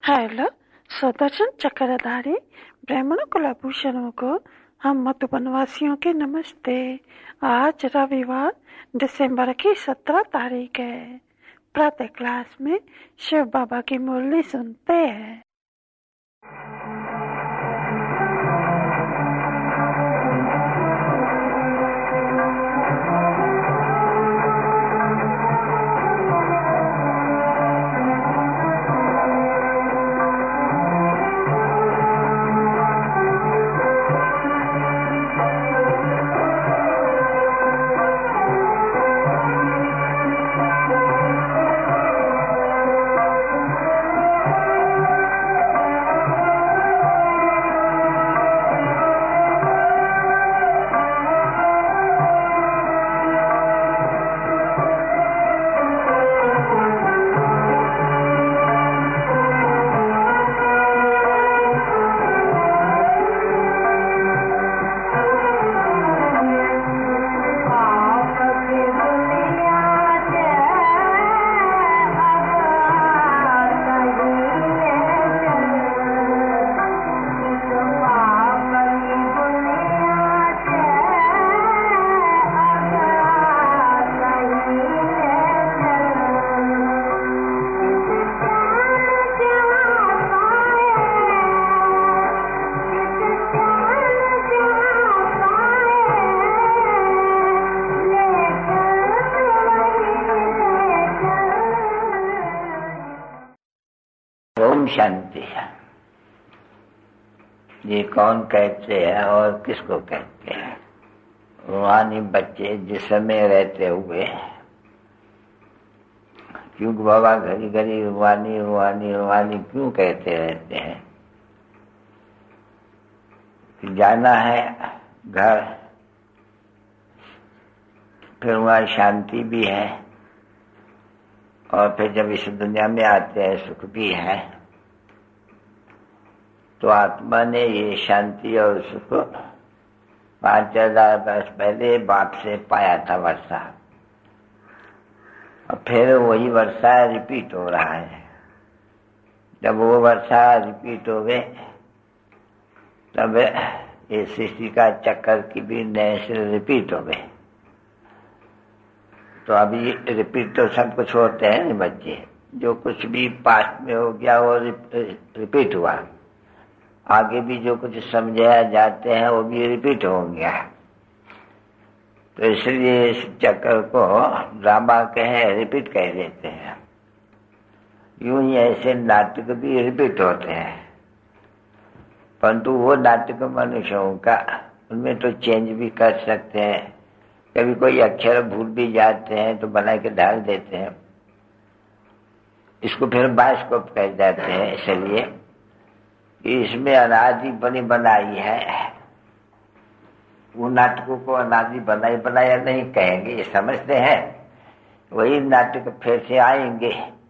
Hello Sudarshan चक्रधारी ब्राह्मण कुलभूषणों को हम मधुबनवासियों के नमस्ते। आज रविवार दिसंबर की 17 तारीख है। प्रातः क्लास में शिव बाबा की मुरली सुनते हैं। ओम शांति है। ये कौन कहते हैं और किसको कहते हैं? रूहानी बच्चे जिस्म में रहते हुए, क्योंकि बाबा घड़ी घड़ी रूहानी रूहानी रूहानी क्यों कहते रहते हैं? कि जाना है घर, फिर वहाँ शांति भी है, और फिर जब इस दुनिया में आते हैं सुख भी है। तो आत्मा ने ये शांति और सुख 5000 वर्ष पहले बाप से पाया था वर्षा, और फिर वही वर्षा रिपीट हो रहा है। जब वो वर्षा रिपीट हो गए तब ये सृष्टि का चक्कर की भी नए से रिपीट हो गए। तो अभी रिपीट तो सब कुछ होते हैं नहीं बच्चे, जो कुछ भी पास्ट में हो गया वो रिपीट हुआ, आगे भी जो कुछ समझाया जाते हैं वो भी रिपीट हो गया। तो इसलिए इस चक्कर को ड्रामा कहे रिपीट कह देते हैं। यूं ही ऐसे नाटक भी रिपीट होते हैं, परंतु वो नाटक मनुष्यों का, उनमें तो चेंज भी कर सकते हैं। कभी कोई अक्षर भूल भी जाते हैं तो बना के डाल देते हैं, इसको फिर बायोस्कोप कह जाते हैं। इसलिए कि इसमें अनादि बनी बनाई है, वो नाटकों को अनादि बनाई बनाया नहीं कहेंगे, ये समझते हैं। वही नाटक फिर से आएंगे,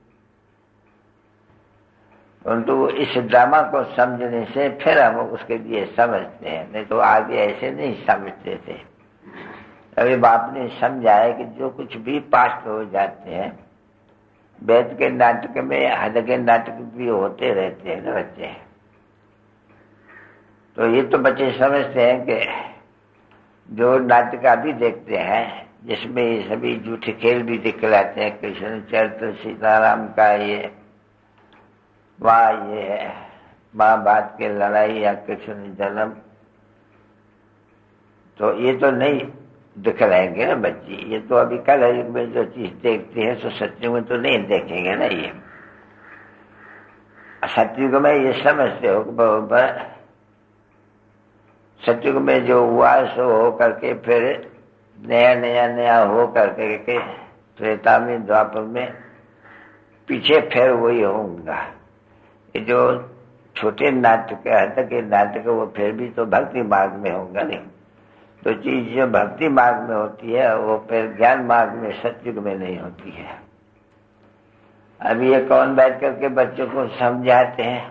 परंतु इस ड्रामा को समझने से फिर हम उसके लिए समझते हैं, नहीं तो आगे ऐसे नहीं समझते थे। अभी बाप ने समझाया कि जो कुछ भी पास्ट हो जाते हैं, वेद के नाटक में हद के नाटक भी होते रहते हैं ना बच्चे। तो ये तो बच्चे समझते हैं कि जो नाटक अभी देखते हैं जिसमें ये सभी झूठे खेल भी दिखलाते हैं, कृष्ण चरित्र सीताराम का ये वाह ये महाभारत की लड़ाई या कृष्ण जन्म, तो ये तो नहीं दिखलाएंगे ना बच्चे। ये तो अभी कल युग में जो चीज देखते हैं तो सत्युग में तो नहीं देखेंगे ना। ये सत्युग में ये समझते हो बराबर, सत्युग में जो हुआ सो हो करके फिर नया नया नया हो करके के त्रेता में द्वापर में पीछे फिर वही होगा। ये जो छोटे नाटक हद के नाटक वो फिर भी तो भक्ति मार्ग में होगा नहीं। तो चीज जो भक्ति मार्ग में होती है वो फिर ज्ञान मार्ग में सत्युग में नहीं होती है। अभी ये कौन बैठ करके बच्चों को समझाते हैं?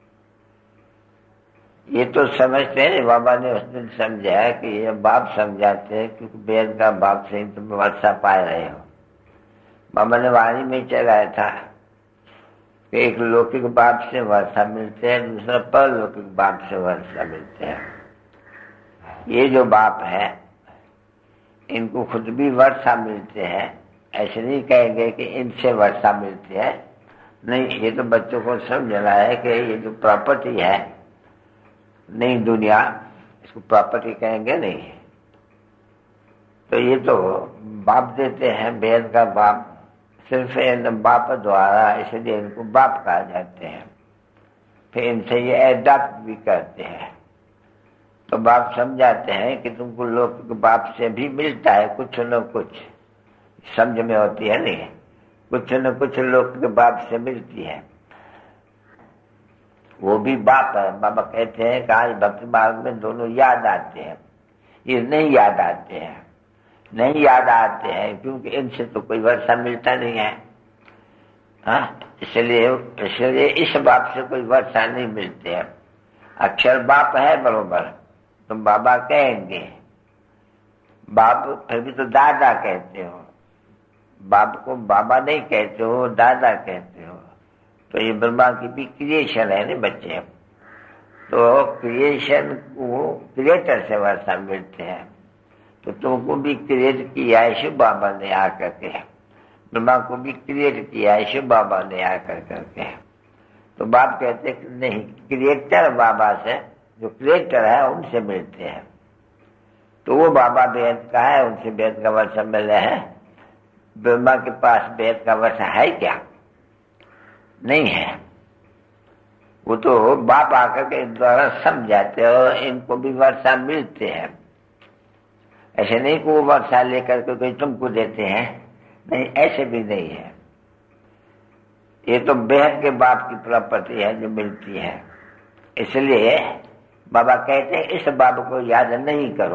ये तो समझते हैं, बाबा ने उस दिन समझाया कि ये बाप समझाते हैं, क्योंकि वेद का बाप से तुम वर्षा पा रहे हो। बाबा ने वाणी में चलाया था एक लौकिक बाप से वर्षा मिलते हैं, दूसरा परलौकिक बाप से वर्षा मिलते हैं। ये जो बाप है इनको खुद भी वर्षा मिलते हैं, ऐसे नहीं कहेंगे कि इनसे वर्षा मिलती है। नहीं, ये तो बच्चों को समझना है कि ये जो प्रॉपर्टी है नई दुनिया, इसको प्रॉपर्टी कहेंगे नहीं। तो ये तो बाप देते हैं, वेद का बाप, सिर्फ इन बाप द्वारा, इसलिए इनको बाप कहा जाते हैं। फिर इनसे ये एडॉप्ट भी करते हैं। तो बाप समझाते हैं कि तुमको लौकिक बाप से भी मिलता है कुछ न कुछ, समझ में होती है नहीं, कुछ न कुछ लौकिक बाप से मिलती है, वो भी बाप है। बाबा कहते हैं कि आज भक्ति मार्ग में दोनों याद आते हैं, ये नहीं याद आते हैं, नहीं याद आते हैं क्योंकि इनसे तो कोई वर्षा मिलता नहीं है। हाँ, इसलिए इस बाप से कोई वर्षा नहीं मिलती है। अक्षर बाप है बरोबर, तुम बाबा कहेंगे, बाप फिर भी तो दादा कहते हो, बाप को बाबा नहीं कहते हो, दादा कहते हो। तो ये ब्रह्मा की भी क्रिएशन है ना बच्चे, तो क्रिएशन को क्रिएटर से वर्षा मिलते हैं। तो तुमको भी क्रिएट किया है शिव बाबा ने आकर के, ब्रह्मा को भी क्रिएट किया है शिव बाबा ने आकर करके। तो बाप कहते नहीं, क्रिएटर बाबा से, जो क्रिएटर है उनसे मिलते हैं। तो वो बाबा वेद का है, उनसे वेद का वर्षा मिल रहा है। ब्रह्मा के पास वेद का वर्षा है क्या? नहीं है। वो तो बाप आकर के द्वारा समझाते हैं और इनको भी वर्षा मिलते हैं। ऐसे नहीं कि वो वर्षा लेकर के कोई तुमको देते हैं, नहीं, ऐसे भी नहीं है। ये तो बेहद के बाप की प्रॉपर्टी है जो मिलती है। इसलिए बाबा कहते हैं इस बाप को याद नहीं करो,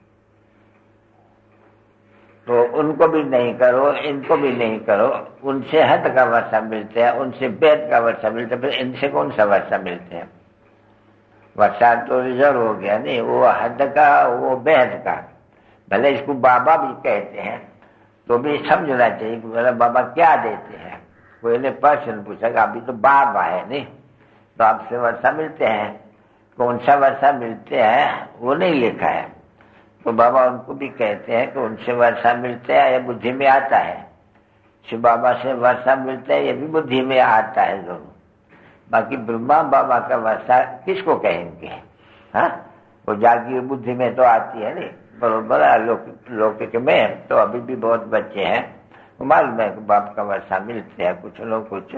तो उनको भी नहीं करो, इनको भी नहीं करो। उनसे हद का वर्षा मिलते हैं, उनसे बेहद का वर्षा मिलता है, फिर इनसे कौन सा वर्षा मिलते हैं? वर्षा तो रिजर्व हो गया नहीं, वो हद का, वो बेहद का। भले इसको बाबा भी कहते हैं तो भी समझना चाहिए कि मेरा बाबा क्या देते हैं। कोई ने प्रश्न पूछा कि अभी तो बाबा है नहीं, तो आपसे वर्षा मिलते हैं, कौन सा वर्षा मिलते हैं वो नहीं लिखा है। तो बाबा उनको भी कहते हैं कि उनसे वर्षा मिलते हैं, ये बुद्धि में आता है। शिव बाबा से वर्षा मिलते हैं, ये भी बुद्धि में आता है दोनों। बाकी ब्रह्मा बाबा का वर्षा किसको कहेंगे? हाँ, वो जागी बुद्धि में तो आती है नहीं, बरोबर। लौकिक में तो अभी भी बहुत बच्चे हैं, मालूम है कि बाप का वर्षा मिलते हैं कुछ लोग कुछ,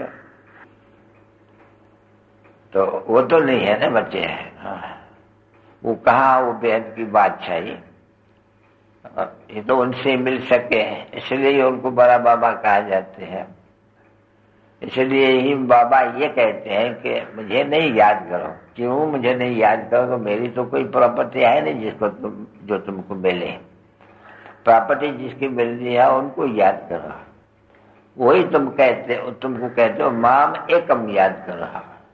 तो वो तो नहीं है ना बच्चे हैं। हाँ, वो कहा वो बेहद की बादशाही, ये तो उनसे मिल सके, इसलिए उनको बड़ा बाबा कहा जाते हैं। इसलिए ही बाबा ये कहते हैं कि मुझे नहीं याद करो। क्यों मुझे नहीं याद करो? तो मेरी तो कोई प्रॉपर्टी है नहीं जिसको जो तुमको मिले। प्रॉपर्टी जिसकी मिलनी है उनको याद करो। वही तुमको कहते हो माम एकम याद करो।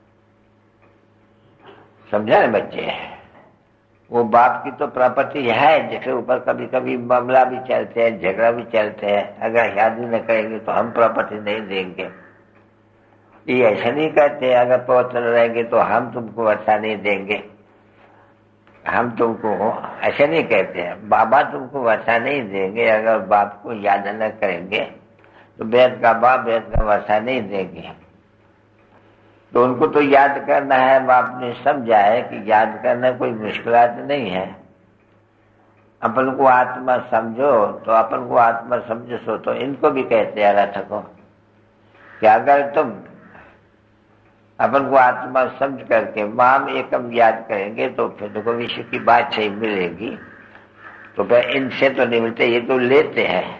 समझा ना बच्चे? वो बाप की तो प्रॉपर्टी है, जिसके ऊपर कभी कभी मामला भी चलते हैं, झगड़ा भी चलते हैं। अगर याद ही न करेंगे तो हम प्रॉपर्टी नहीं देंगे। ये ऐसा नहीं कहते अगर पवित्र रहेंगे तो हम तुमको वर्षा नहीं देंगे, हम तुमको, ऐसे नहीं कहते हैं। बाबा तुमको वर्षा नहीं देंगे अगर बाप को याद न करेंगे, तो वेद का बाप वेद का वर्षा नहीं देंगे। तो उनको तो याद करना है। बाप ने समझा है कि याद करना कोई मुश्किलात नहीं है। अपन को आत्मा समझो, तो अपन को आत्मा समझो सो। तो इनको भी कहते हैं रथ को कि अगर तुम अपन को आत्मा समझ करके माम एकम याद करेंगे तो फिर देखो विश्व की बात सही मिलेगी। तो फिर इनसे तो नहीं मिलते, ये तो लेते हैं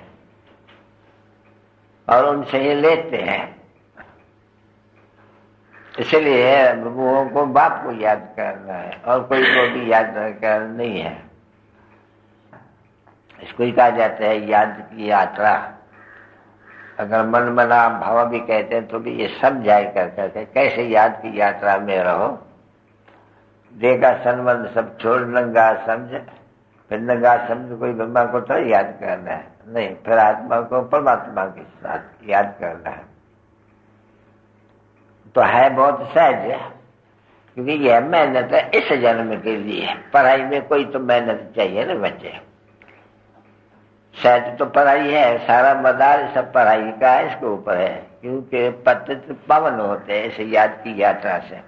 और उनसे ये लेते हैं। इसलिए लोगों को बाप को याद करना है और कोई को भी याद करना नहीं है। इसको ही कहा जाता है याद की यात्रा। अगर मन मना भाव भी कहते हैं तो भी ये समझाए करते कैसे याद की यात्रा में रहो। देखा संबंध सब छोड़ नंगा समझ, फिर नंगा समझ कोई ब्रह्मा को तो याद करना है नहीं, फिर आत्मा को परमात्मा के साथ याद करना है। तो है बहुत सहज है, क्योंकि यह मेहनत है इस जन्म के लिए। पढ़ाई में कोई तो मेहनत चाहिए ना बच्चे। सहज तो पढ़ाई है, सारा मदार सब पढ़ाई का है, इसके ऊपर है, क्योंकि पतित पावन होते हैं इस याद की यात्रा से।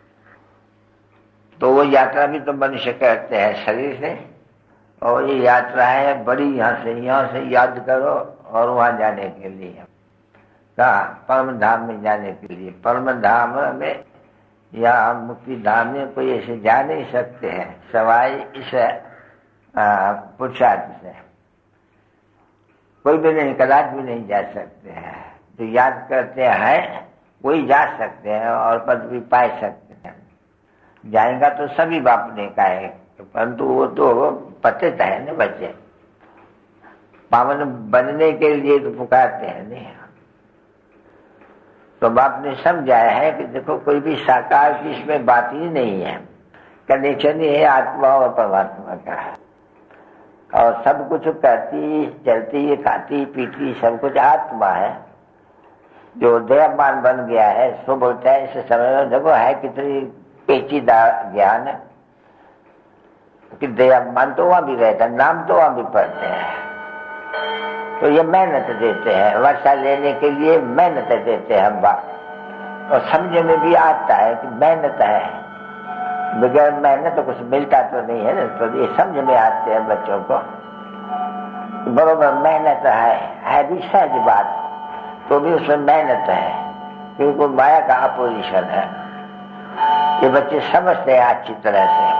तो वो यात्रा भी तो मनुष्य करते हैं शरीर से, और ये यात्रा है बड़ी, यहाँ से याद करो और वहां जाने के लिए, कहा परम धाम में जाने के लिए। परम धाम में या मुक्ति धाम में कोई ऐसे जा नहीं सकते हैं सवाई इस पुरुषार्थ से। कोई भी नहीं, कदाच भी नहीं जा सकते हैं। जो याद करते हैं वही जा सकते हैं और पद भी पा सकते हैं। जाएगा तो सभी बाप ने कहा है, परंतु वो तो पतित है ना बच्चे, पावन बनने के लिए तो पुकारते हैं नहीं। तो बाप ने समझाया है कि देखो कोई भी साकार की इसमें बात ही नहीं है, कनेक्शन ही है आत्मा और परमात्मा का। और सब कुछ करती चलती खाती पीती सब कुछ आत्मा है। जो दयावान बन गया है सो बोलता है इस समय में देखो है कितनी पेचीदा ज्ञान है कि दयावान तो वहां भी रहता, नाम तो वहां भी पढ़ते हैं। तो ये मेहनत देते हैं, वर्षा लेने के लिए मेहनत देते हैं हम बाप। और समझ में भी आता है कि मेहनत है, बगैर मेहनत तो कुछ मिलता तो नहीं है ना। तो ये समझ में आते हैं बच्चों को बरोबर मेहनत है भी सहज बात, तो भी उसमें मेहनत है, क्योंकि माया का अपोजिशन है। ये बच्चे समझते हैं अच्छी तरह से।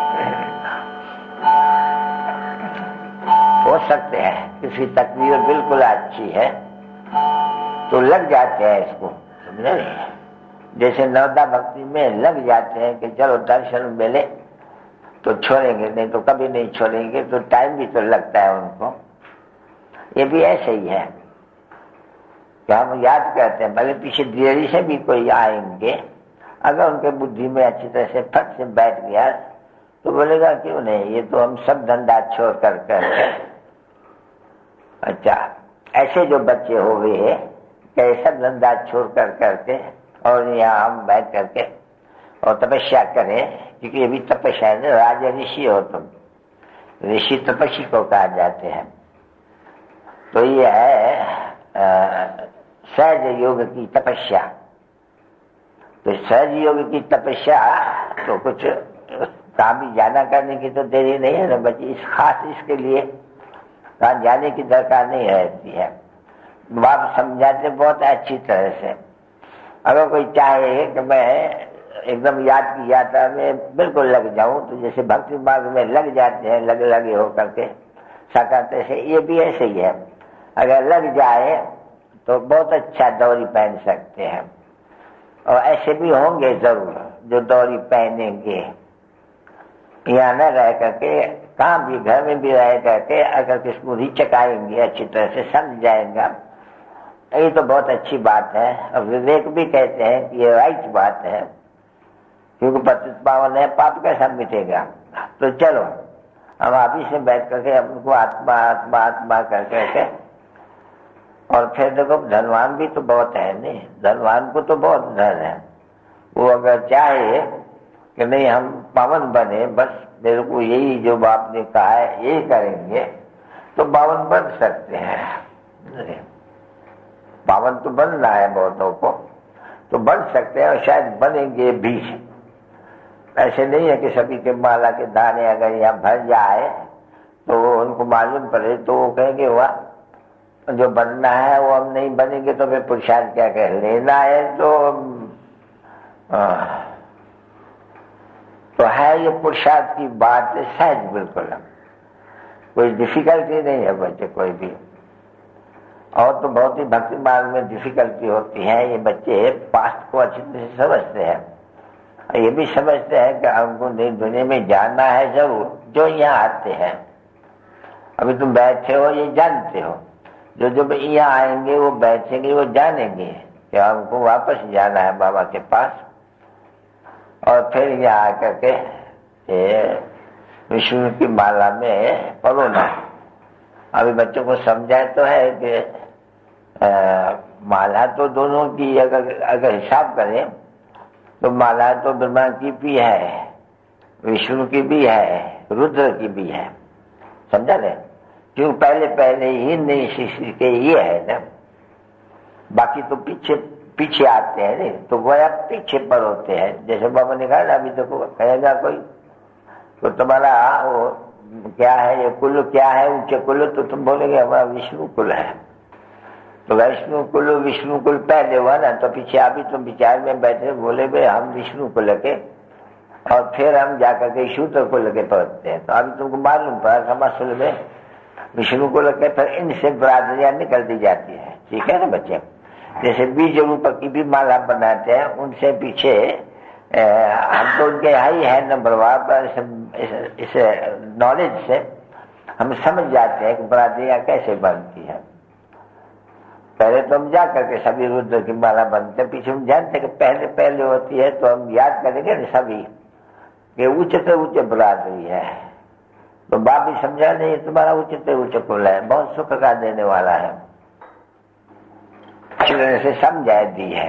हो सकते हैं किसी तकदीर बिल्कुल अच्छी है तो लग जाते हैं इसको, समझे नहीं? जैसे नवदा भक्ति में लग जाते हैं कि चलो दर्शन मिले तो छोड़ेंगे, नहीं तो कभी नहीं छोड़ेंगे, तो टाइम भी तो लगता है उनको। ये भी ऐसे ही है कि हम याद करते हैं, भले पीछे देरी से भी कोई आएंगे, अगर उनके बुद्धि में अच्छी तरह से फट से बैठ गया तो बोलेगा क्यों नहीं, ये तो हम सब धंधा छोड़ कर करके। अच्छा, ऐसे जो बच्चे हो गए हैं कि सब धंधा छोड़ कर करके और यहाँ हम बैठ करके और तपस्या करें, क्योंकि ये भी तपस्या है ना। राजा ऋषि हो तुम, ऋषि तपस्वी को कहा जाते हैं। तो ये है सहज योग की तपस्या। तो सहज योग की तपस्या तो कुछ कहाँ भी जाना करने की तो देरी नहीं है ना बच्चे, इस खास इसके लिए कहाँ जाने की दरकार नहीं रहती है। बाप समझाते बहुत अच्छी तरह से। अगर कोई चाहे कि मैं एकदम याद की यात्रा में बिल्कुल लग जाऊं, तो जैसे भक्ति मार्ग में लग जाते हैं लगे हो करके साकारते से, ये भी ऐसे ही है। अगर लग जाए तो बहुत अच्छा दौरी पहन सकते हैं, और ऐसे भी होंगे जरूर जो दौरी पहनेंगे। यहाँ न रह करके कहाँ भी घर में भी रह करके अगर किसको रिचकाएंगे, अच्छी तरह से समझ जाएगा, ये तो बहुत अच्छी बात है। और विवेक भी कहते हैं कि ये राइट बात है, क्योंकि पतित पावन है, पाप कैसा मिटेगा। तो चलो हम अभी से बैठ करके उनको आत्मा आत्मा आत्मा कर करके, और फिर देखो धनवान भी तो बहुत है नहीं, धनवान को तो बहुत धन है। वो अगर चाहे कि नहीं हम पावन बने, बस मेरे को यही जो बाप ने कहा है यही करेंगे, तो पावन बन सकते हैं। पावन तो बनना है बहुतों को, तो बन सकते हैं और शायद बनेंगे भी। ऐसे नहीं है कि सभी के माला के दाने अगर यहाँ भर जाए तो उनको मालूम पड़े तो वो कहेंगे वाह जो बनना है वो हम नहीं बनेंगे, तो फिर पुरुषार्थ क्या कह लेना है। तो है ये पुरुषार्थ की बात है सहज, बिल्कुल कोई डिफिकल्टी नहीं है बच्चे कोई भी। और तो बहुत ही भक्ति मार्ग में डिफिकल्टी होती है। ये बच्चे पास्ट को अच्छी तरह से समझते हैं, ये भी समझते हैं कि हमको नई दुनिया में जाना है जरूर। जो यहाँ आते हैं, अभी तुम बैठे हो ये जानते हो, जो जो यहाँ आएंगे वो बैठेंगे वो जानेंगे कि हमको वापस जाना है बाबा के पास। और फिर यहाँ आकर के विष्णु की माला में परोना। अभी बच्चों को समझाए तो है कि माला तो दोनों की अगर हिसाब करें तो माला तो ब्रह्मा की भी है, विष्णु की भी है, रुद्र की भी है, समझा ले? क्यों पहले पहले ही नहीं शिष्य के ये है ना, बाकी तो पीछे पीछे आते हैं नहीं, तो वह पीछे पर होते हैं। जैसे बाबा ने कहा ना, अभी तो कहेगा कोई तो तुम्हारा वो क्या है, ये कुल क्या है, ऊंचे कुल, तो तुम बोलेगे हमारा विष्णु कुल है। तो विष्णु कुल पहले हुआ ना, तो पीछे अभी तुम विचार में बैठे बोले भाई हम विष्णु कुल के, और फिर हम जाकर के शूद्र कुल के पहुंचते हैं। तो अभी तुमको मालूम पड़ा समासुल में विष्णु कुल के, फिर इनसे बरादरियां निकल दी जाती है, ठीक है ना बच्चे? जैसे बीज रूप की भी माला बनाते हैं, उनसे पीछे हम तो उनके हाई है नंबरवार, पर इस नॉलेज से हम समझ जाते हैं कि बरादरियां कैसे बनती है। पहले तो हम जा करके सभी रुद्र की माला बनते, पीछे हम जानते कि पहले पहले होती है, तो हम याद करेंगे ना सभी कि ऊंचे से ऊंचे बरादरी है। तो बाप भी समझा नहीं, तुम्हारा ऊंचे से ऊंचे कुल है, बहुत सुख का देने वाला है, से समझा दी है।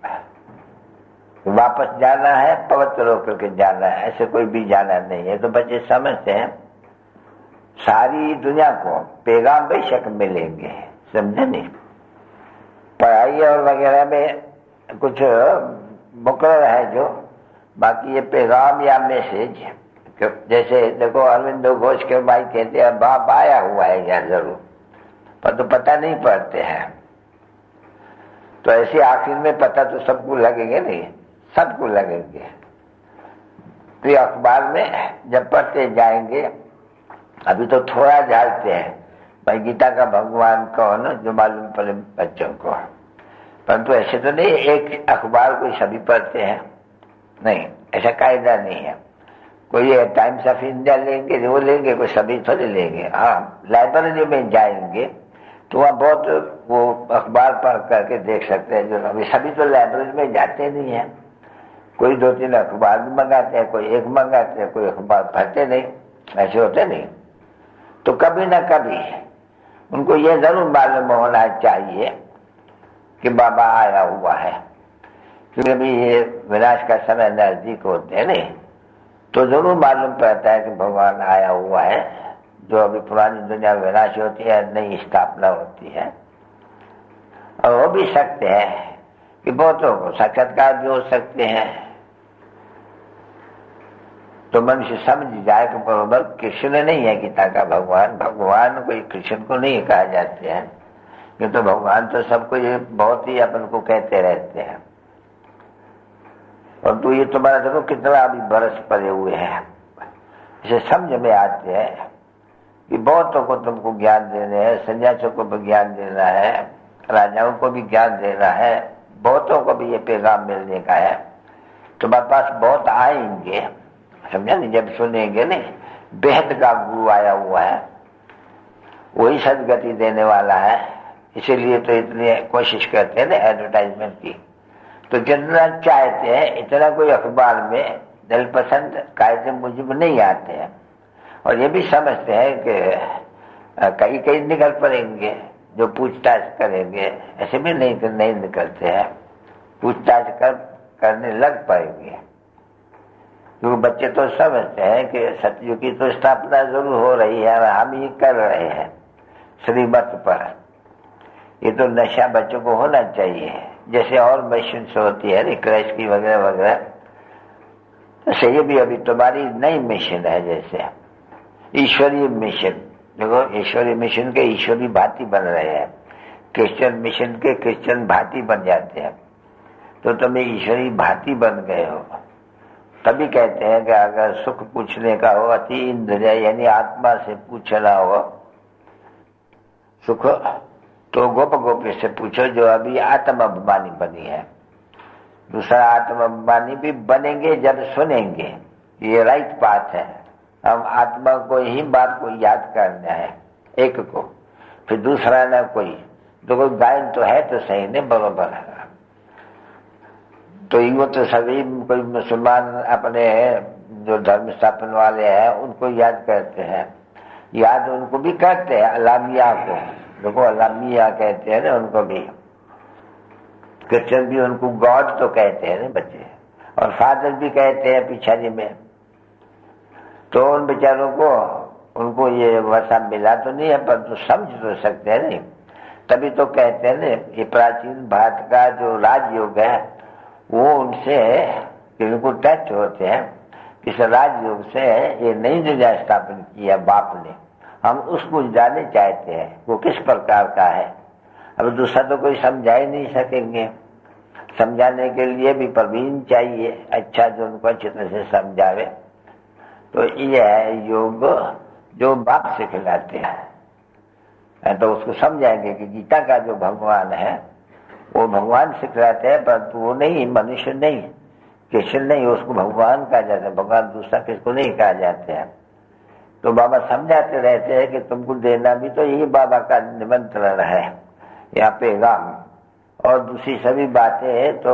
वापस जाना है, पवित्र होकर के जाना है, ऐसे कोई भी जाना नहीं है। तो बच्चे समझते हैं सारी दुनिया को पैगाम बेशक मिलेंगे, समझे नहीं? पढ़ाई और वगैरह में कुछ मुकर्रर है जो, बाकी ये पैगाम या मैसेज, जैसे देखो अरविंदो घोष के भाई कहते हैं बाप आया हुआ है यहाँ जरूर, पर तो पता नहीं पड़ते हैं। तो ऐसे आखिर में पता तो सबको लगेंगे नहीं, सबको लगेंगे। तो अखबार में जब पढ़ते जाएंगे, अभी तो थोड़ा जानते हैं भाई गीता का भगवान कौन, जो मालूम पड़े बच्चों को, परंतु ऐसे तो नहीं एक अखबार कोई सभी पढ़ते हैं, नहीं, ऐसा कायदा नहीं है। कोई टाइम्स ऑफ इंडिया लेंगे वो लेंगे, कोई सभी थोड़े लेंगे। हाँ, लाइब्रेरी में जाएंगे तो वहाँ बहुत वो अखबार पढ़ करके देख सकते हैं, जो अभी सभी तो लाइब्रेरी में जाते नहीं है। कोई 2-3 अखबार भी मंगाते हैं, कोई एक मंगाते हैं, कोई अखबार पढ़ते नहीं, ऐसे होते नहीं। तो कभी ना कभी उनको ये जरूर मालूम होना चाहिए कि बाबा आया हुआ है, क्योंकि अभी ये विनाश का समय नजदीक होते हैं नहीं, तो जरूर मालूम पड़ता है कि भगवान आया हुआ है। जो अभी पुरानी दुनिया में विनाश होती है, नई स्थापना होती है, और हो भी सकते हैं कि बहुतों को साक्षात्कार भी हो सकते हैं। तो मनुष्य समझ जाए कि बरोबर कृष्ण नहीं है गीता का भगवान, भगवान कोई कृष्ण को नहीं कहा जाते हैं, क्योंकि तो भगवान तो सबको ये बहुत ही अपन को कहते रहते हैं। और तो ये तुम्हारा देखो कितना अभी बरस पड़े हुए हैं, इसे समझ में आते हैं कि बहुतों को तुमको ज्ञान देने हैं, सन्यासियों को भी ज्ञान देना है, राजाओं को भी ज्ञान देना है, बहुतों को भी ये पैगाम मिलने का है। तुम्हारे पास बहुत आएंगे, समझा नहीं? जब सुनेंगे नहीं, बेहद का गुरु आया हुआ है, वही सदगति देने वाला है, इसीलिए तो इतनी कोशिश करते हैं ना एडवर्टाइजमेंट की। तो जितना चाहते हैं इतना कोई अखबार में दिल पसंद कायदे मुजिब नहीं आते हैं, और ये भी समझते हैं कि कई कई निकल पड़ेंगे जो पूछताछ करेंगे, ऐसे भी नहीं निकलते हैं, पूछताछ करने लग पाएंगे। क्योंकि बच्चे तो समझते हैं कि सतयुग की तो स्थापना जरूर हो रही है, हम ही कर रहे हैं श्रीमत पर। ये तो नशा बच्चों को होना चाहिए, जैसे और मशीन होती है क्रैश की वगैरह वगैरह, तो ये भी अभी तुम्हारी नई मिशन है। जैसे ईश्वरीय मिशन, देखो ईश्वरीय मिशन के ईश्वरी भांति बन रहे हैं, क्रिश्चियन मिशन के क्रिश्चियन भांति बन जाते हैं। तो तुम ईश्वरी भांति बन गए हो। तभी कहते हैं कि अगर सुख पूछने का हो, अति इंद्रिय यानी आत्मा से पूछना हो सुख, तो गोप गोपी से पूछो जो अभी आत्म अभिमानी बनी है। दूसरा आत्म अभिमानी भी बनेंगे जब सुनेंगे, ये राइट बात है। हम आत्मा को ही बात को याद करना है, एक को, फिर दूसरा ना कोई, तो कोई गायन तो है तो सही नहीं, बराबर है। तो ये तो सभी कोई मुसलमान अपने जो धर्म स्थापन वाले हैं उनको याद करते हैं, याद उनको भी करते हैं, अलामिया को, देखो अलामिया कहते हैं ना उनको भी, क्रिश्चियन भी उनको गॉड तो कहते हैं ना बच्चे, और फादर भी कहते हैं पिछाड़ी में, तो उन बेचारों को उनको ये वैसा मिला तो नहीं है, पर तो समझ तो सकते हैं नहीं। तभी तो कहते हैं ना, ये प्राचीन भारत का जो राजयोग है वो उनसे बिल्कुल टच होते हैं। इस राजयोग से ये नई दुनिया स्थापन किया बाप ने, हम उसको जानने चाहते हैं वो किस प्रकार का है। अब दूसरा तो कोई समझा ही नहीं सकेंगे, समझाने के लिए भी प्रवीण चाहिए, अच्छा जो उनको अच्छी तरह से समझावे। तो ये है योग जो बाप से खिलाते हैं, तो उसको समझाएंगे कि गीता का जो भगवान है वो भगवान से खिलाते हैं, परंतु वो नहीं, मनुष्य नहीं, कृष्ण नहीं, उसको भगवान कहा जाता है। भगवान दूसरा किसको नहीं कहा जाते हैं। तो बाबा समझाते रहते हैं कि तुमको देना भी तो यही बाबा का निमंत्रण है यहाँ पे राम, और दूसरी सभी बातें तो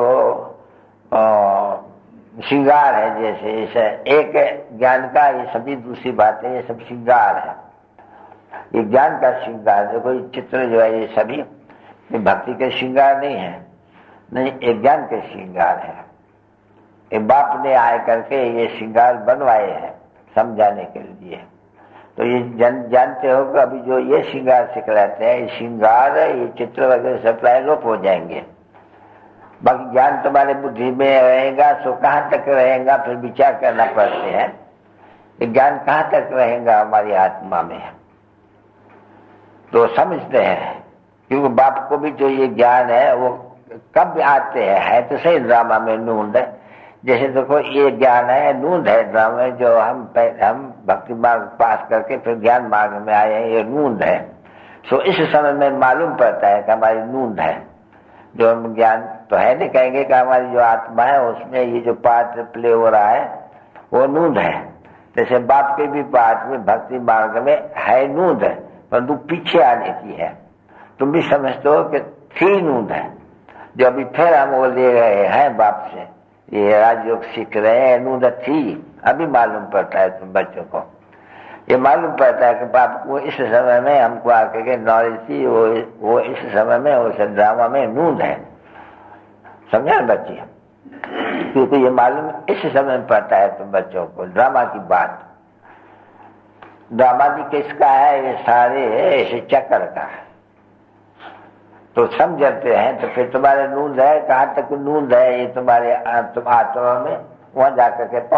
श्रृंगार है। जैसे एक ज्ञान का ये सभी दूसरी बातें ये सब श्रृंगार है। ये ज्ञान का श्रृंगार, देखो ये चित्र जो है ये सभी ये भक्ति के श्रृंगार नहीं है, नहीं, एक ज्ञान के श्रृंगार है। एक बाप ने आए करके ये श्रृंगार बनवाए हैं समझाने के लिए। तो ये जानते हो कि अभी जो ये श्रृंगार सिखलाते हैं, ये श्रृंगार ये चित्र वगैरह सब प्राय लोप हो जाएंगे। बाकी ज्ञान तुम्हारे बुद्धि में रहेगा, सो कहाँ तक रहेगा फिर विचार करना पड़ते हैं। ये ज्ञान कहाँ तक रहेगा हमारी आत्मा में, तो समझते हैं। क्योंकि बाप को भी जो ये ज्ञान है वो कब आते हैं, है तो सही ड्रामा में नूंद है। जैसे देखो ये ज्ञान है, नूंद है ड्रामा में, जो हम भक्ति मार्ग पास करके फिर ज्ञान मार्ग में आए हैं, ये नूंद है। सो इस समय में मालूम पड़ता है कि हमारी नूंद है। जो हम ज्ञान तो है नहीं कहेंगे कि हमारी जो आत्मा है उसमें ये जो पार्ट प्ले हो रहा है वो नूंद है। जैसे बाप के भी पार्ट में भक्ति मार्ग में है नूंद है, परंतु पीछे आने की है। तुम भी समझते हो कि थी नूंद है, जो अभी फिर हम वो ले रहे हैं बाप से, ये राजयोग सीख रहे हैं, नूंद थी। अभी मालूम पड़ता है तुम बच्चों को, ये मालूम पड़ता है कि बाप को इस समय में हमको आके के नॉलेज थी, वो इस समय में उस ड्रामा में नूंद है। समझा बच्चे? क्योंकि ये मालूम इस समय में पड़ता है तुम बच्चों को ड्रामा की बात। ड्रामा भी किसका है? ये सारे ऐसे चक्कर का है। तो समझते हैं तो फिर तुम्हारे नूंद है, कहाँ तक नूंद है ये तुम्हारे तुम आत्मा में, वहां जाकर के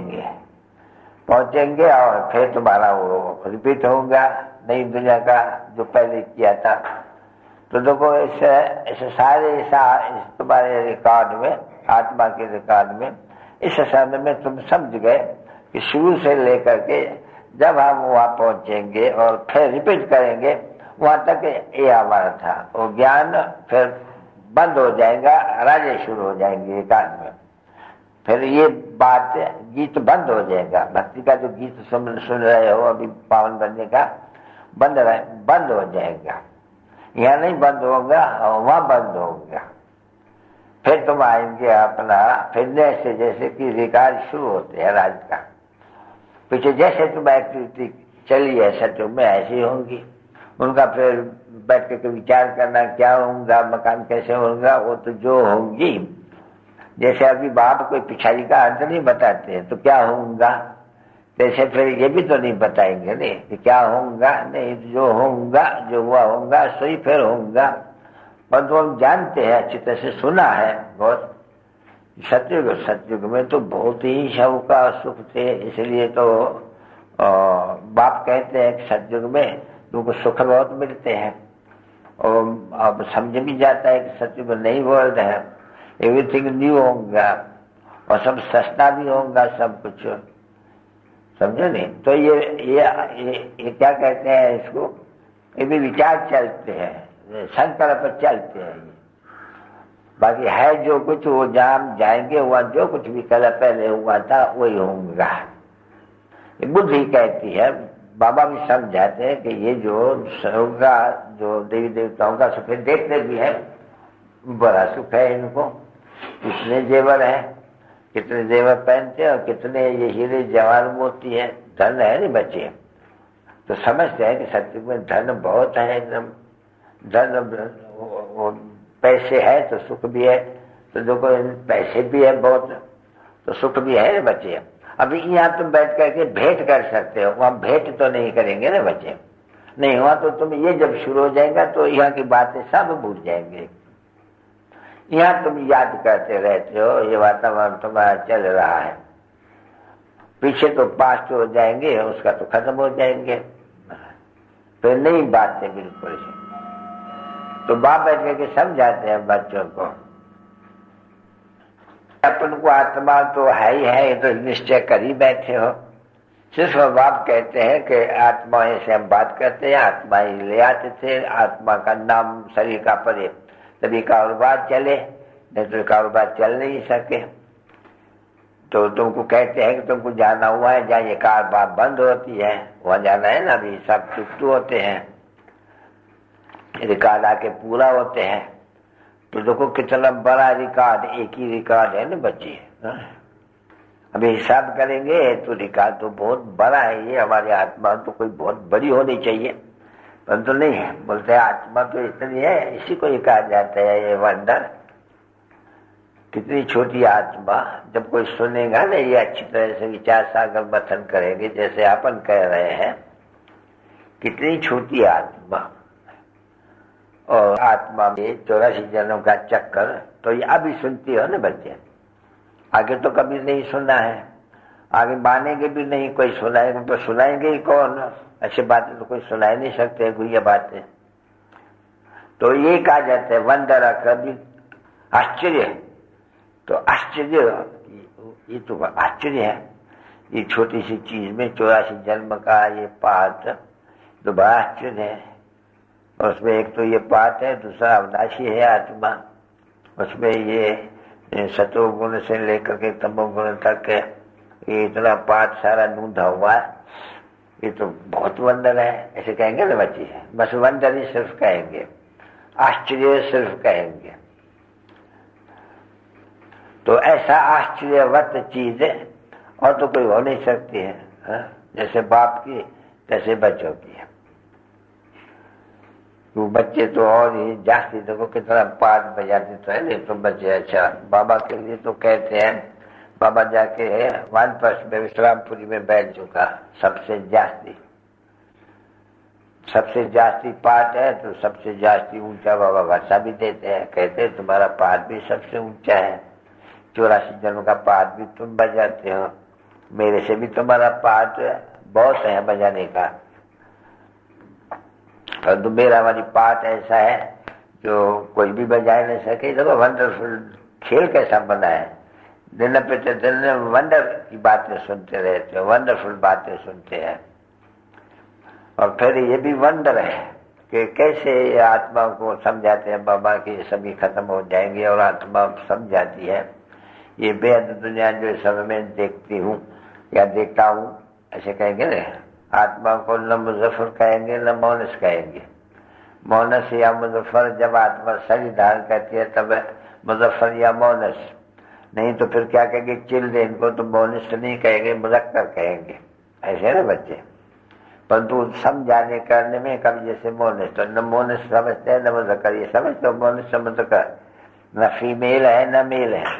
पहुंचेंगे और फिर तुम्हारा वो रिपीट होगा नई दुनिया का जो पहले किया था। तो देखो इस सारे तुम्हारे रिकॉर्ड में, आत्मा के रिकॉर्ड में, इस समय में तुम समझ गए कि शुरू से लेकर के जब हम वहां पहुंचेंगे और फिर रिपीट करेंगे वहां तक ये हमारा था। वो ज्ञान फिर बंद हो जाएगा, राजे शुरू हो जाएंगे एकांत में। फिर ये बात गीत बंद हो जाएगा, भक्ति का जो गीत सुन रहे हो अभी पावन बनने का बंद हो जाएगा। यहाँ नहीं बंद होगा, वहां बंद होगा। फिर तुम आएंगे अपना फिरने से, जैसे कि रिकॉर्ड शुरू होते हैं राज का। पीछे जैसे तुम एक्टिविटी चली है सत्युग में ऐसी होंगी। उनका फिर बैठ के विचार करना क्या होगा, मकान कैसे होगा, वो तो जो होंगी। जैसे अभी बाप कोई पिछाड़ी का अर्थ नहीं बताते हैं तो क्या होगा, जैसे फिर ये भी तो नहीं बताएंगे नहीं कि क्या होगा, नहीं जो होगा जो हुआ होगा सही फिर होगा। पर तो हम जानते हैं, अच्छी तरह से सुना है बहुत। सतयुग में तो बहुत ही शव का सुख थे, इसलिए तो बाप कहते हैं कि सतयुग में तुमको सुख बहुत मिलते हैं। और अब समझ भी जाता है कि सतयुग नहीं बोल रहे हैं, एवरीथिंग न्यू होगा और सब सस्ता भी होगा, सब कुछ समझो नहीं। तो ये क्या कहते हैं इसको, ये भी विचार चलते हैं, संकल्प पर चलते हैं। बाकी है जो कुछ वो जाम जाएंगे, वह जो कुछ भी कल पहले हुआ था वही होगा। बुद्धि कहती है, बाबा भी समझाते हैं कि ये जो होगा, जो देवी देवताओं का सुख देखते भी है, बड़ा सुख है इनको। कितने जेवर है, कितने जेवर पहनते हैं और कितने ये हीरे जवाहर मोती है, धन है नहीं बच्चे। तो समझते हैं कि सत्य में धन बहुत है, एकदम धन वो पैसे है तो सुख भी है। तो देखो पैसे भी है बहुत तो सुख भी है ना बच्चे। अभी यहाँ तुम बैठ करके भेंट कर सकते हो, वहां भेंट तो नहीं करेंगे ना बच्चे, नहीं हुआ तो तुम ये जब शुरू हो जाएगा तो यहाँ की बातें सब भूल जाएंगे। यहाँ तुम याद करते रहते हो, ये वातावरण तुम्हारा चल रहा है, पीछे तो पास्ट हो जाएंगे, उसका तो खत्म हो जाएंगे, फिर नई बातें बिल्कुल से। तो बाप बैठ करके समझाते हैं बच्चों को, अपन को आत्मा तो है ही है, ये तो निश्चय कर ही बैठे हो। सिर्फ बाप कहते हैं कि आत्मा से हम बात करते हैं, आत्मा ही ले आते थे, आत्मा का नाम शरीर का परे, तभी कारोबार चले, नहीं तो कारोबार चल नहीं सके। तो तुमको कहते हैं कि तुमको जाना हुआ है, जहाँ ये कारोबार बंद होती है वहां जाना है ना, अभी सब चुप्तू होते हैं, रिकॉर्ड आके पूरा होते हैं। तो देखो कितना बड़ा रिकॉर्ड, एक ही रिकॉर्ड है ना बच्चे। अभी हिसाब करेंगे तो रिकॉर्ड तो बहुत बड़ा है, ये हमारी आत्मा तो कोई बहुत बड़ी होनी चाहिए, परंतु नहीं है। बोलते हैं आत्मा तो इतनी है, इसी को ही कहा जाता है ये वंडर। कितनी छोटी आत्मा, जब कोई सुनेगा ना ये अच्छी तरह से विचार सागर मथन करेंगे, जैसे अपन कह रहे हैं, कितनी छोटी आत्मा, और आत्मा में 84 जन्म का चक्कर। तो ये अभी सुनती हो ना बच्चे, आगे तो कभी नहीं सुना है, आगे मानेंगे भी नहीं, कोई सुनाएंगे तो सुनाएंगे ही कौन, ऐसी बातें तो कोई सुना ही नहीं सकते, गुड़िया बातें। तो ये कहा जाता है वंदर, कभी आश्चर्य। तो आश्चर्य, ये तो आश्चर्य है, ये छोटी सी चीज में 84 जन्म का ये पाठ तो बड़ा आश्चर्य है। और उसमें एक तो ये पाठ है, दूसरा अविनाशी है आत्मा, उसमें ये सतोगुण से लेकर के तमोगुण तक ये इतना पाठ सारा नूंधा हुआ है, ये तो बहुत वंदर है, ऐसे कहेंगे ना बच्चे। बस वंदर ही सिर्फ कहेंगे, आश्चर्य सिर्फ कहेंगे। तो ऐसा आश्चर्यवत चीज और तो कोई हो नहीं सकती है, जैसे बाप की तैसे बच्चों की है। तो बच्चे तो और ही जास्ती, देखो कितना पाठ बजाते तो है, नहीं तो बच्चे। अच्छा, बाबा के लिए तो कहते हैं, बाबा जाके वानप्रस्थ में विश्रामपुरी में बैठ चुका, सबसे जास्ती पाठ है, तो सबसे जास्ती ऊंचा बाबा भाषा भी देते हैं, कहते हैं तुम्हारा पाठ भी सबसे ऊंचा है, 84 जन्म का पाठ भी तुम बजाते हो, मेरे से भी तुम्हारा पाठ बहुत है बजाने का, परंतु मेरा वाली पाठ ऐसा है जो कोई भी बजा नहीं सके। देखो वंडरफुल खेल कैसा बना है, दिन पे दिन वंडर की बातें सुनते रहते हो, वंडरफुल बातें सुनते हैं। और फिर ये भी वंडर है कि कैसे आत्मा को समझाते हैं बाबा की सभी खत्म हो जाएंगे, और आत्मा समझाती है ये बेहद दुनिया जो समय में देखती हूँ या देखता हूँ, ऐसे कहेंगे ना। आत्मा को न मुजफ्फर कहेंगे न मोनस कहेंगे, मोनस या मुजफ्फर जब आत्मा शरीर धारण करती है तब मुजफ्फर या मोनस, नहीं तो फिर क्या कहेंगे चिल्ड्रेन को तो मोनस नहीं कहेंगे, मुजक्कर कहेंगे, ऐसे ना बच्चे। परंतु समझाने करने में कभी जैसे मोनस, तो न मोनस समझते हैं न मुजक्कर, ये समझते हो मोनस मुजक्कर, न फीमेल है न मेल है,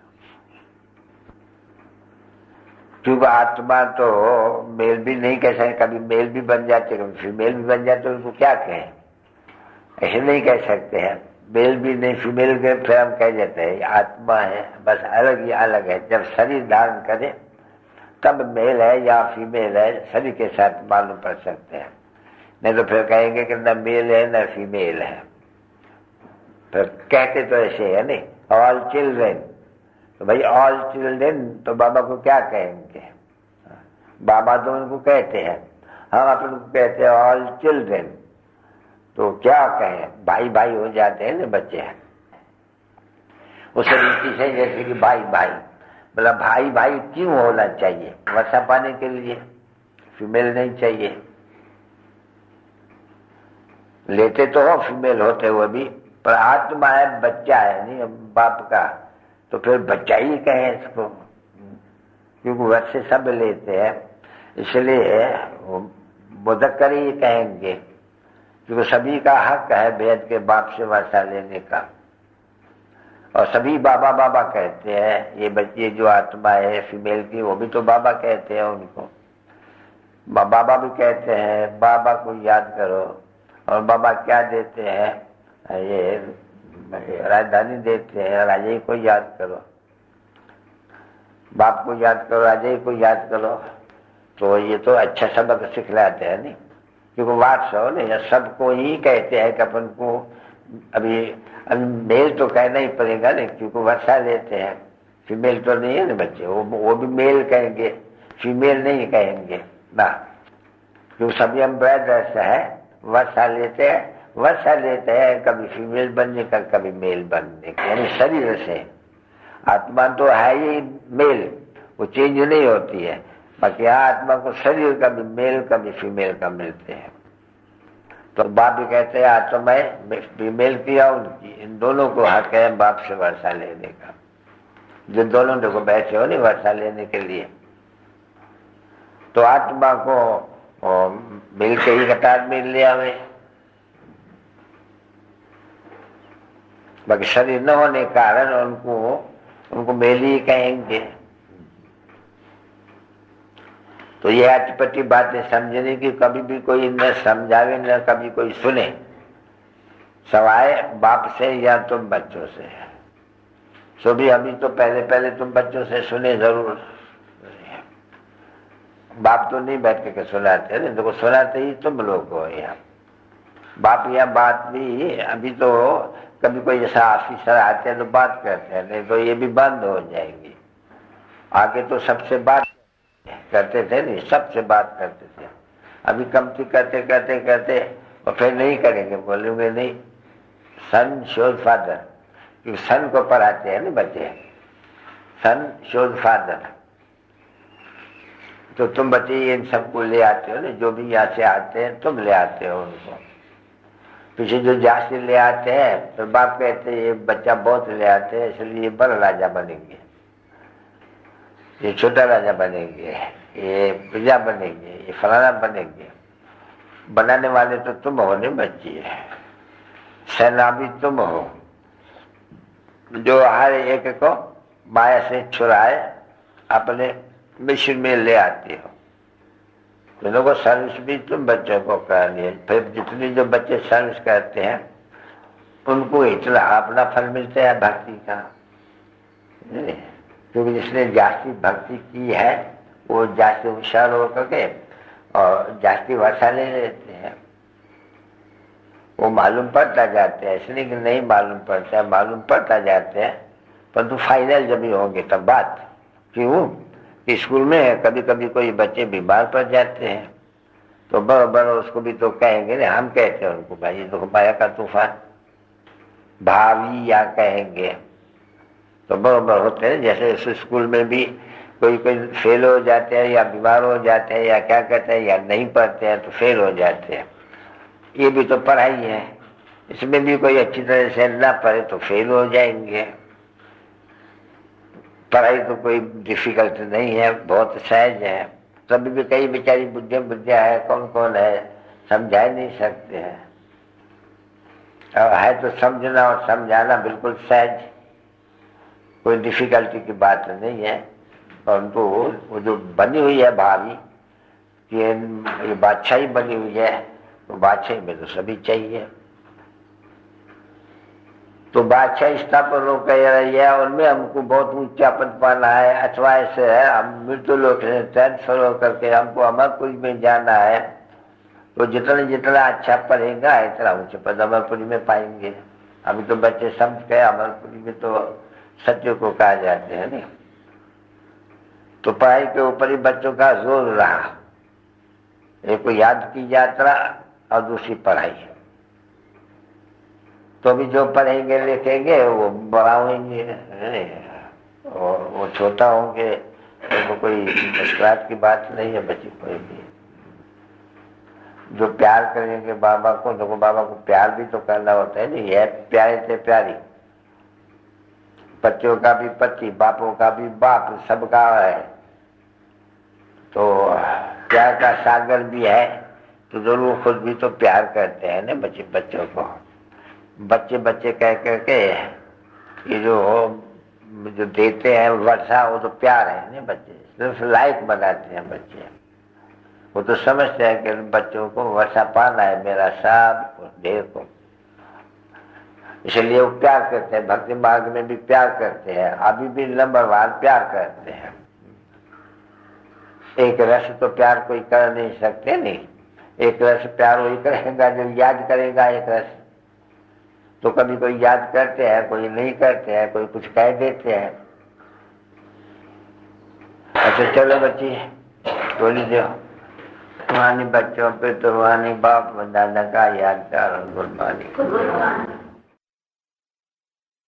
क्योंकि आत्मा तो मेल भी नहीं कह सकते, कभी मेल भी बन जाते कभी फीमेल भी बन जाते, उनको क्या कहें, ऐसे नहीं कह सकते हैं। मेल भी नहीं फीमेल के फिर हम कह देते हैं आत्मा है, बस अलग ही अलग है। जब शरीर धारण करे तब मेल है या फीमेल है, शरीर के साथ मालूम पड़ सकते हैं, नहीं तो फिर कहेंगे कि न मेल है न फीमेल है। फिर कहते तो ऐसे है नहीं, ऑल चिल्ड्रेन, तो भाई ऑल चिल्ड्रेन तो बाबा को क्या कहेंगे, बाबा तो उनको कहते हैं, हम अपन को कहते हैं ऑल चिल्ड्रेन, तो क्या कहें, भाई भाई हो जाते हैं ना बच्चे। उस रीति से जैसे कि भाई भाई, बोला भाई भाई क्यों होना चाहिए, वर्षा पाने के लिए, फीमेल नहीं चाहिए। लेते तो हो फीमेल होते हुए भी, पर आत्मा है, बच्चा है नहीं बाप का, तो फिर बच्चा ही कहे इसको, क्योंकि वर्षे सब लेते हैं, इसलिए मुजक्कर ही कहेंगे, क्योंकि सभी का हक है वेद के बाप से वर्षा लेने का। और सभी बाबा बाबा कहते हैं। ये बच्चे जो आत्मा है फीमेल की, वो भी तो बाबा कहते हैं उनको। बाबा भी कहते हैं बाबा को याद करो। और बाबा क्या देते हैं? ये राजधानी देते हैं, राजा को याद करो, बाप को याद करो, राजा को याद करो। तो ये तो अच्छा सबक सिखलाते हैं नहीं, क्योंकि वात्सव नहीं, सबको ही कहते हैं कि अपन को अभी मेल तो कहना ही पड़ेगा नहीं, क्योंकि वर्षा लेते हैं। फीमेल तो नहीं है ना बच्चे, वो भी मेल कहेंगे, फीमेल नहीं कहेंगे ना, क्योंकि सभी हम ब्रदर्स है। वर्षा लेते हैं कभी फीमेल बनने का, कभी मेल बनने का, यानी शरीर से। आत्मा तो है ही मेल, वो चेंज नहीं होती है। बाकी आत्मा को शरीर का भी मेल का भी फीमेल का मिलते हैं। तो बाप भी कहते हैं आत्मा फीमेल की या उनकी, इन दोनों को हक है बाप से वर्षा लेने का। जो दोनों देखो बैठे हो नहीं वर्षा लेने के लिए, तो आत्मा को मिल के ही कतार में ले आवे। बाकी शरीर न होने के कारण उनको मेल ही कहेंगे। तो ये अटपटी बातें समझने की कभी भी कोई न समझावे न कभी कोई सुने, सवाए बाप से या तुम बच्चों से। सो भी अभी तो पहले तुम बच्चों से सुने जरूर, बाप तो नहीं बैठ के सुनाते, नहीं तो सुनाते ही तुम लोग हो। यहाँ बाप या बात भी अभी तो कभी कोई ऐसा ऑफिसर आते हैं तो बात करते हैं, नहीं तो ये भी बंद हो जाएंगी। आगे तो सबसे बात करते थे, नहीं सबसे बात करते थे। अभी कमती करते और फिर नहीं करेंगे, बोलेंगे नहीं सन शोज फादर, क्योंकि सन को पढ़ाते हैं ना बच्चे, सन शोज फादर। तो तुम बच्चे इन सबको ले आते हो ना, जो भी यहाँ से आते हैं तुम ले आते हो उनको। पीछे जो जाति ले आते हैं तो बाप कहते हैं ये बच्चा बहुत ले आते हैं, इसलिए ये बड़ा राजा बनेंगे, ये छोटा राजा बनेंगे, ये प्रजा बनेंगे, ये फलाना बनेंगे। बनाने वाले तो तुम हो नहीं बच्ची, सेना भी तुम हो, जो हर एक को माया से छुड़ाए अपने मिशन में ले आती हो। तो लोगों सर्विस भी तुम बच्चों को करनी है। फिर जितने जो बच्चे सर्विस करते हैं उनको इतना अपना फल मिलता है भक्ति का, क्योंकि जिसने जास्ती भक्ति की है वो जास्ती होशियार होकर के और जास्ती वर्षा ले लेते हैं। वो मालूम पड़ता जाते हैं, इसलिए कि नहीं मालूम पड़ता है, मालूम पड़ता जाते हैं, परंतु फाइनल जब भी होंगे तब बात। क्यों? स्कूल में कभी कभी कोई बच्चे बीमार पड़ जाते हैं तो बराबर उसको भी तो कहेंगे ना, हम कहते हैं उनको भाई तो माया का तूफान भावी या कहेंगे तो बराबर होते हैं। जैसे इस स्कूल में भी कोई फेल हो जाते हैं या बीमार हो जाते हैं या क्या कहते हैं या नहीं पढ़ते हैं तो फेल हो जाते हैं, ये भी तो पढ़ाई है। इसमें भी कोई अच्छी तरह से ना पढ़े तो फेल हो जाएंगे। पढ़ाई तो कोई डिफिकल्ट नहीं है, बहुत सहज है। सभी भी कई बेचारी बुद्धियां है, कौन कौन है समझा नहीं सकते हैं, और है तो समझना और समझाना बिल्कुल सहज, कोई डिफिकल्टी की बात नहीं है। परंतु वो जो बनी हुई है भावी कि ये बादशाही बनी हुई है, तो बादशाही में तो सभी चाहिए। तो बादशाह स्थापन लोग कह रही है उनमें हमको बहुत ऊंचा पद पाना है, अथवा ऐसे है हम मृत्यु लोग से ट्रांसफर होकर के हमको अमरपुरी में जाना है, तो जितना अच्छा पढ़ेगा इतना ऊंचे पद अमरपुरी में पाएंगे। अभी तो बच्चे समझ गए अमरपुरी में तो सत्य को कहा जाते हैं नहीं, तो पढ़ाई के ऊपर ही बच्चों का जोर रहा। एक को याद की यात्रा और दूसरी पढ़ाई। तो अभी जो पढ़ेंगे लिखेंगे वो बड़ा होंगे और वो छोटा होंगे, तो कोई मुश्किल की बात नहीं है बच्चे कोई भी। जो प्यार करेंगे बाबा को, देखो बाबा को प्यार भी तो करना होता है नहीं, ये प्यारे थे प्यारी, बच्चों का भी पति, बापों का भी बाप, सबका है। तो प्यार का सागर भी है, तो जरूर खुद भी तो प्यार करते हैं ना बच्चों को। बच्चे कह करके ये जो देते हैं वर्षा, वो तो प्यार है ना। बच्चे सिर्फ लायक बनाते हैं बच्चे। वो तो समझते हैं कि बच्चों को वर्षा पाना है, मेरा सब देह को, इसलिए वो प्यार करते हैं। भक्ति मार्ग में भी प्यार करते हैं, अभी भी नंबरवार प्यार करते हैं। एक रस तो प्यार कोई कर नहीं सकते, नहीं। एक रस प्यार वही करेगा जो याद करेगा एक रस। तो कभी कोई याद करते हैं, कोई नहीं करते हैं, कोई कुछ कह देते हैं। अच्छा चलो बच्ची, बोली दो तुम्हारे बच्चों पे, तुम्हारे बाप दादा का याद करो। Good morning.